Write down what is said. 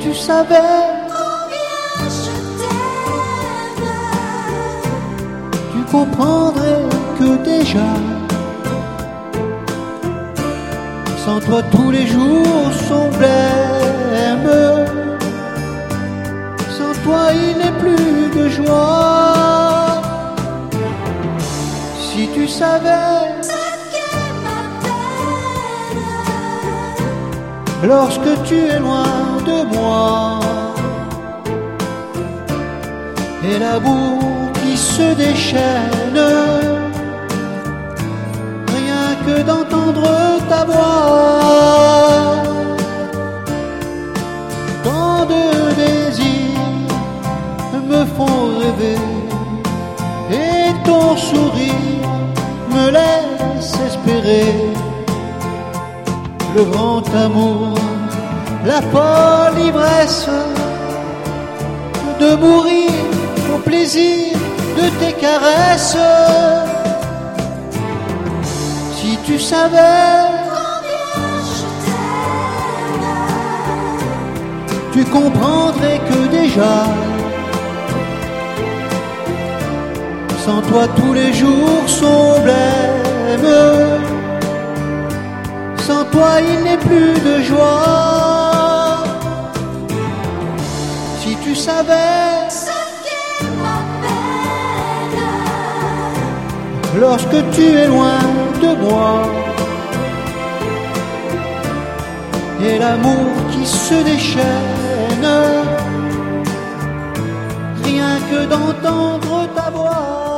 tu savais combien je t'aime, tu comprendrais que déjà sans toi tous les jours sont blêmes. Sans toi il n'est plus de joie. Si tu savais ce qu'est ma peine, lorsque tu es loin de moi, et la boue qui se déchaîne, rien que d'entendre ta voix. Tant de désirs me font rêver, et ton sourire me laisse espérer le grand amour, la folle ivresse de mourir au plaisir de tes caresses. Si tu savais combien je t'aime, tu comprendrais que déjà sans toi tous les jours sont blêmes. Sans toi il n'est plus de joie. Si tu savais ce qu'est ma peine, lorsque tu es loin de moi, et l'amour qui se déchaîne, rien que d'entendre ta voix.